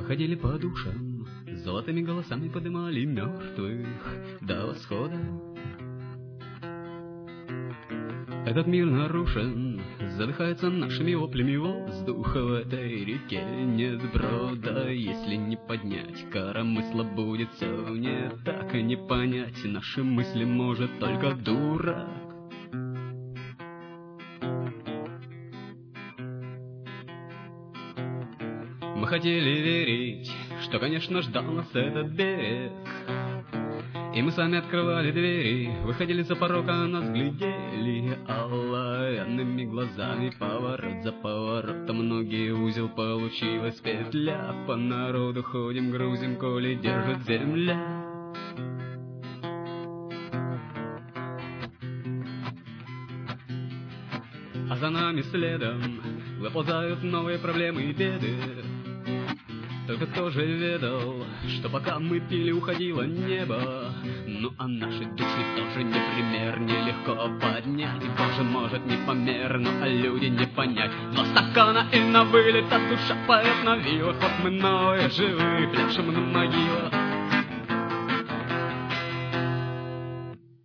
ходили по душам, золотыми голосами подымали мертвых до восхода. Этот мир нарушен, задыхается нашими воплями воздух. В этой реке нет брода. Если не поднять, коромысла будет все не так. И не понять наши мысли может только дурак. Мы хотели верить, что, конечно, ждал нас этот берег. И мы сами открывали двери, выходили за порог, а нас глядели оловянными глазами. Поворот за поворотом, многие узел получилась петля. По народу ходим, грузим, коли держит земля. А за нами следом выползают новые проблемы и беды. Только кто же ведал, что пока мы пили, уходило небо. Ну а наши души тоже не пример, нелегко поднять. Боже, может, непомерно, а люди не понять. 2 стакана и на вылет, а душа поет на вилах. Вот мы новые, живые, пляшем на могилах.